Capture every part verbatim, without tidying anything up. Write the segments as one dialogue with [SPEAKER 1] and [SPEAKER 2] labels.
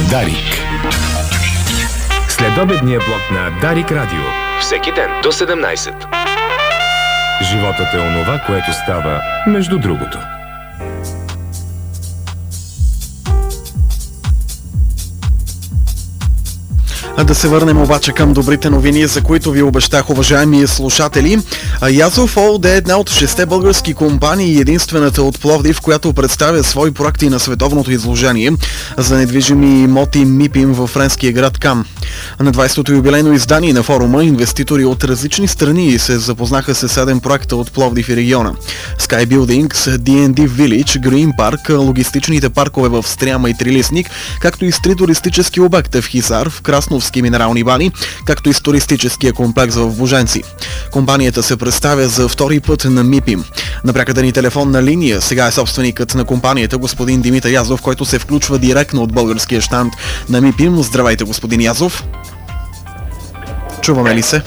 [SPEAKER 1] Дарик. Следобедния блок на Дарик Радио. Всеки ден до седемнайсет. Животът е онова, което става между другото.
[SPEAKER 2] А да се върнем обаче към добрите новини, за които ви обещах, уважаеми слушатели. Язов ООД е една от шесте български компании и единствената от Пловдив, която представя свои проекти на световното изложение за недвижими имоти МИПИМ във френския град Кан. На двайсетото юбилейно издание на форума инвеститори от различни страни се запознаха с седем проекта от Пловдив и региона. Sky Buildings, ди енд ди Village, Green Park, логистичните паркове в Стряма и Трилистник, както и с три туристически обекта в Хизар, в Красновски минерални бани, както и с туристическия комплекс в Боженци. Компанията се представя за втори път на МИПИМ. На пряката ни телефонна линия сега е собственикът на компанията, господин Димитър Язов, който се включва директно от българския щанд на МИПИМ. Здравейте, господин Язов. Чуваме ли се?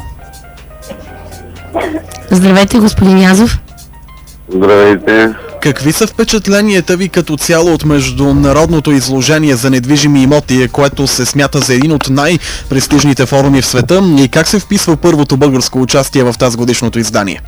[SPEAKER 3] Здравейте, господин Язов.
[SPEAKER 4] Здравейте.
[SPEAKER 2] Какви са впечатленията ви като цяло от международното изложение за недвижими имоти, което се смята за един от най-престижните форуми в света, и как се вписва първото българско участие в тази годишното издание?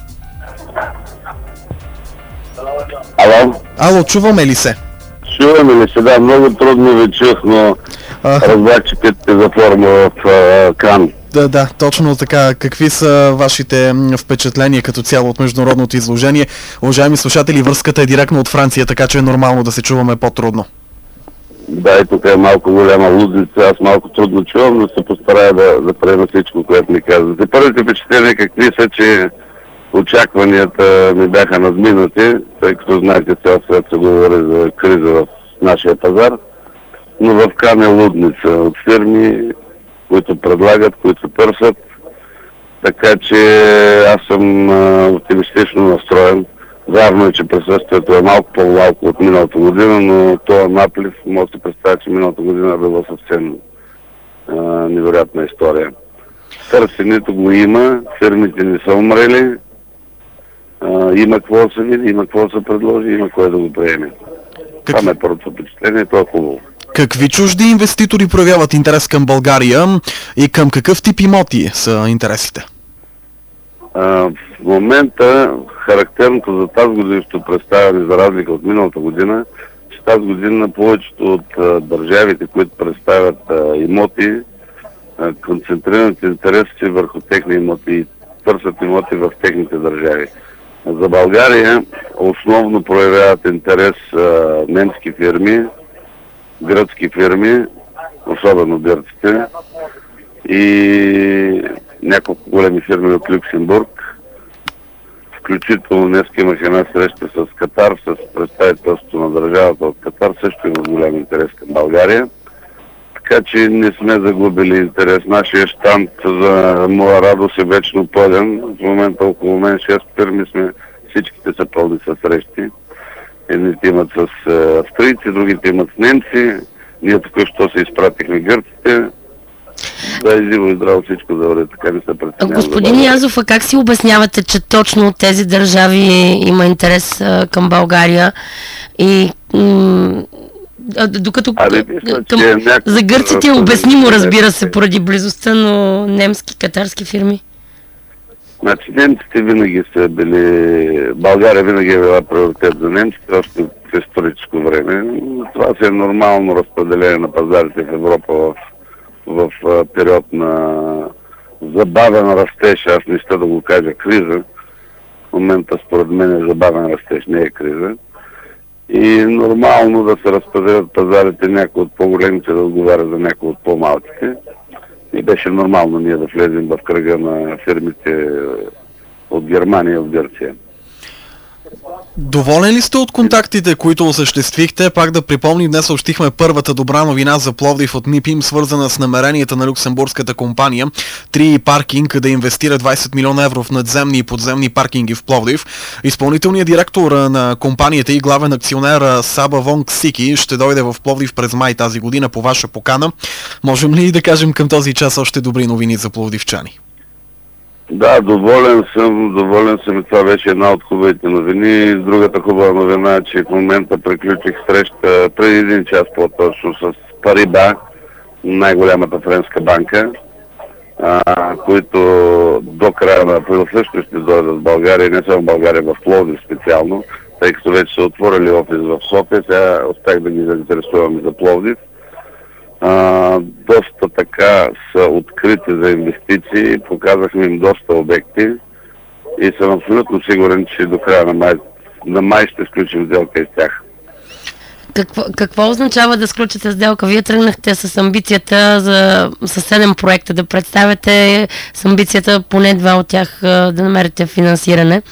[SPEAKER 4] Ало?
[SPEAKER 2] Ало, чуваме ли се?
[SPEAKER 4] Чуваме ли се? Да, много трудно ви чух, но
[SPEAKER 2] А...
[SPEAKER 4] разбрах, че питате за форма в а, Кан.
[SPEAKER 2] Да, да, точно така. Какви са вашите впечатления като цяло от международното изложение? Уважаеми слушатели, връзката е директно от Франция, така че е нормално да се чуваме по-трудно.
[SPEAKER 4] Да, и тук е малко голяма лудница, аз малко трудно чувам, но се постарая да, да приема всичко, което ми казвате. Първите впечатления какви са, че очакванията ми бяха надминати, тъй като знаете, цял свет се говори за криза в нашия пазар, но в Кан е лудница от фирми, които предлагат, които търсят. Така че аз съм а, оптимистично настроен. Вярно е, че присъствието е малко по-малко от миналата година, но това наплив може да се представя, че миналата година е била съвсем а, невероятна история. Търсенето го има, фирмите не са умрели, а, има какво да се види, има какво да се предложи, има кое да го приеме. Как... Това ме е първото впечатление, това е хубаво.
[SPEAKER 2] Какви чужди инвеститори проявяват интерес към България и към какъв тип имоти са интересите?
[SPEAKER 4] А, в момента характерното за тази годишното представяне, за разлика от миналата година, че тази година повечето от а, държавите, които представят а, имоти, а, концентрират интереси си върху техни имоти и търсят имоти в техните държави. За България основно проявяват интерес а, немски фирми, гръцки фирми, особено гърците, и няколко големи фирми от Люксембург. Включително днес имах една среща с Катар, с представителството на държавата от Катар, също има голям интерес към България. Така че не сме загубили интерес. Нашия щанд, за моя радост, е вечно пълен. В момента около мен шест фирми сме, всичките са пълни със срещи. Едните имат с австрийци, другите имат с немци. Ние току-що се изпратихме гърците. Да, и живо и здраво всичко да върви, така не се преценява.
[SPEAKER 3] Господин Язов, а как си обяснявате, че точно от тези държави има интерес а, към България и м- а, докато
[SPEAKER 4] а, не, мисля,
[SPEAKER 3] към,
[SPEAKER 4] е някакъв...
[SPEAKER 3] за гърците е обяснимо, разбира се, поради близостта, но немски, катарски фирми?
[SPEAKER 4] Значи немците винаги са били... България винаги е била приоритет за немците, още в историческо време. Това си е нормално разпределение на пазарите в Европа в, в, в период на забавен растеж. Аз не ще да го кажа криза. В момента според мен е забавен растеж, не е криза. И нормално да се разпределят пазарите, някои от по-големите да отговарят за някои от по-малките. И беше нормално ние да влезем в кръга на фирмите от Германия и от Гърция.
[SPEAKER 2] Доволен ли сте от контактите, които осъществихте? Пак да припомним, днес съобщихме първата добра новина за Пловдив от МИПИМ, свързана с намеренията на люксембургската компания три паркинг да инвестира двайсет милиона евро в надземни и подземни паркинги в Пловдив. Изпълнителният директор на компанията и главен акционер Саба Вонг Сики ще дойде в Пловдив през май тази година по ваша покана. Можем ли да кажем към този час още добри новини за пловдивчани?
[SPEAKER 4] Да, доволен съм, доволен съм и това беше една от хубавите новини. Другата хубава новина е, че в момента приключих среща преди един час по-точно с Париба, най-голямата френска банка, а, които до края на април също ще дойдат в България, не само в България, в Пловдив специално, тъй като вече са отворили офис в София, сега успях да ги заинтересуваме за Пловдив. А, доста така са открити за инвестиции, показахме им доста обекти и съм абсолютно сигурен, че до края на май, на май ще сключим сделка и с тях.
[SPEAKER 3] Какво, какво означава да сключите сделка? Вие тръгнахте с амбицията за със седем проекта да представяте, с амбицията поне два от тях да намерите финансиране.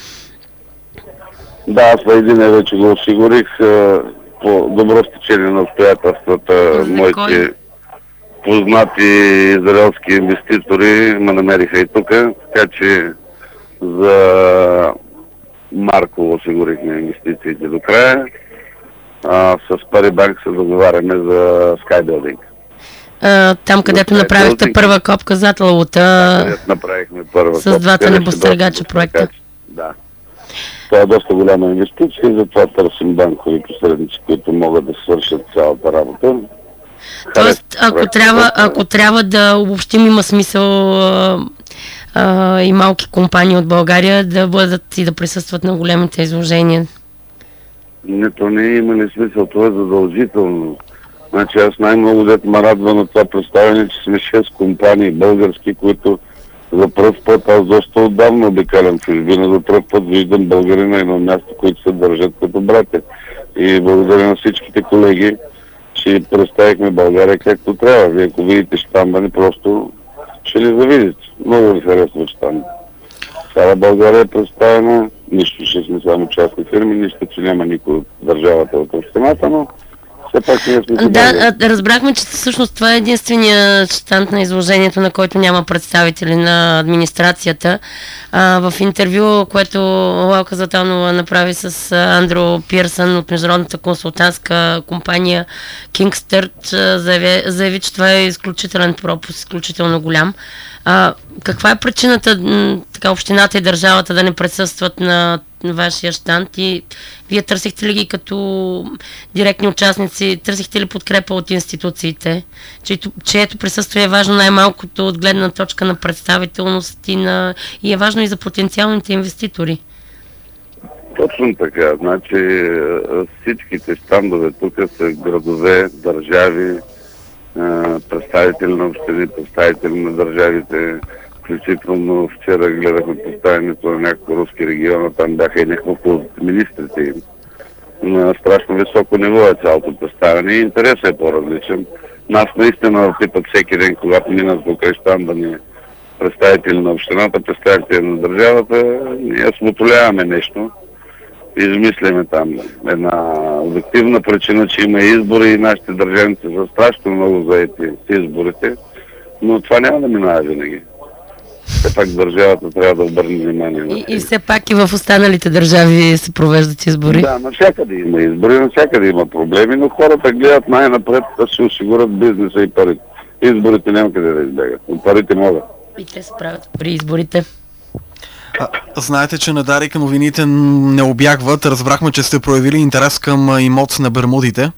[SPEAKER 4] Да, аз на един вече го осигурих по добро стечение на обстоятелствата. Моите познати израелски инвеститори ме намериха и тук, така че за Марко осигурихме инвестициите до края. А, с Парибанк се договаряме за Skybuilding.
[SPEAKER 3] А, там, където за направихте Skybuilding, първа копка зад лаута,
[SPEAKER 4] където направихме първа
[SPEAKER 3] с копка, двата небостъргача проекта.
[SPEAKER 4] Да. Това е доста голяма инвестиция и затова търсим банкови посредници, които могат да свършат цялата работа.
[SPEAKER 3] Тоест, ако трябва, ако трябва да обобщим, има смисъл а, а, и малки компании от България да бъдат и да присъстват на големите изложения.
[SPEAKER 4] Не, то не има ли смисъл, това е задължително. Значи аз най-много дето ме радва на това представяне, че сме шест компании български, които за пръв път, аз доста отдавна обикалям чужбина, за пръв път виждам българи на едно място, които се държат като братя. И благодаря на всичките колеги, че представихме България както трябва. Вие ако видите щанда ни, просто ще ли завидите. Много ви харесва щанда. Цяла България е представена, нищо, че сме само частни фирми, нищо, че няма никой от държавата от общината, но все пак ние сме...
[SPEAKER 3] Да, разбрахме, че всъщност това е единствения щанд на изложението, на който няма представители на администрацията. А, в интервю, което Лалка Златанова направи с Андро Пирсън от международната консултантска компания Kingsturch, заяви, заяви, че това е изключителен пропуск, изключително голям. А, каква е причината така, общината и държавата да не присъстват на вашия щанд и вие търсихте ли ги като директни участници, търсихте ли подкрепа от институциите, чието, чието присъствие е важно най-малкото от гледна точка на представителност и, на, и е важно и за потенциалните инвеститори?
[SPEAKER 4] Точно така. Значи всичките щандове тук са градове, държави, представители на общини, представители на държавите. Включително вчера гледахме представянето на някакво руски региона, там бяха и няколко от министрите им. На страшно високо ниво е цялото представяне и интересът е по-различен. Нас наистина пипат всеки ден, когато минат покрай щанда ни представители на общината, представители на държавата, ние смотоляваме нещо. Измисляме там една обективна причина, че има избори и нашите държавници са страшно много заети с изборите, но това няма да минава винаги. Все пак държавата трябва да обърне внимание на
[SPEAKER 3] и, и все пак и в останалите държави се провеждат избори.
[SPEAKER 4] Да, навсякъде има избори, навсякъде има проблеми, но хората гледат най-напред да си осигурят бизнеса и парите. Изборите няма къде да избегат, но парите могат.
[SPEAKER 3] И те се правят при изборите.
[SPEAKER 2] А, знаете, че на Дарик новините не обягват. Разбрахме, че сте проявили интерес към имот на Бермудите.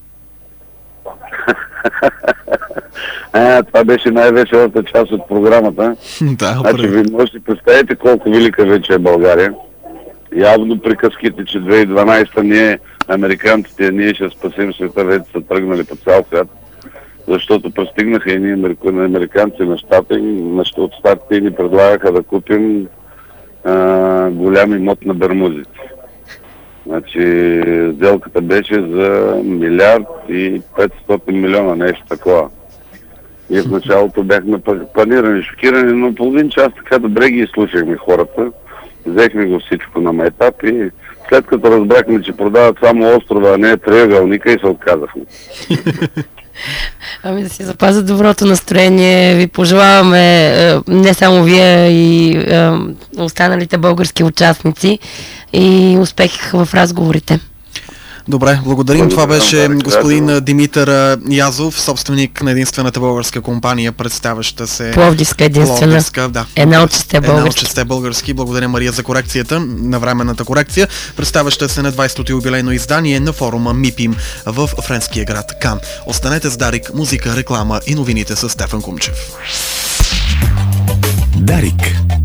[SPEAKER 4] А, това беше най-веселата част от програмата.
[SPEAKER 2] Да,
[SPEAKER 4] значи, ви можете да представите колко велика вече е България. Явно приказките, че две хиляди и дванадесета ние, американците, ние ще спасим света, вече са тръгнали по цял свят. Защото пристигнаха и ние американци на щата и от щатите ни предлагаха да купим а, голям имот на Бермудите. Значи, сделката беше за милиард и петстотин милиона, нещо такова. И в началото бяхме планирани, шокирани, но половин час така добре ги изслушахме хората. Взехме го всичко на майтап и след като разбрахме, че продават само острова, а не триъгълника, и се отказахме.
[SPEAKER 3] Ами да си запазят доброто настроение. Ви пожелаваме не само вие и останалите български участници и успех в разговорите.
[SPEAKER 2] Добре, благодарим. Това
[SPEAKER 4] Благодаря,
[SPEAKER 2] беше
[SPEAKER 4] Дарик
[SPEAKER 2] господин
[SPEAKER 4] Радио.
[SPEAKER 2] Димитър а, Язов, собственик на единствената българска компания, представяща се
[SPEAKER 3] Пловдивска единствена.
[SPEAKER 2] Пловдивска, да.
[SPEAKER 3] Една от шесте
[SPEAKER 2] Една от
[SPEAKER 3] български.
[SPEAKER 2] шесте български. Благодаря, Мария, за корекцията, навременната корекция. Представяща се на двайсетото юбилейно издание на форума МИПИМ в френския град Кан. Останете с Дарик, музика, реклама и новините с Стефан Кумчев.
[SPEAKER 1] Дарик.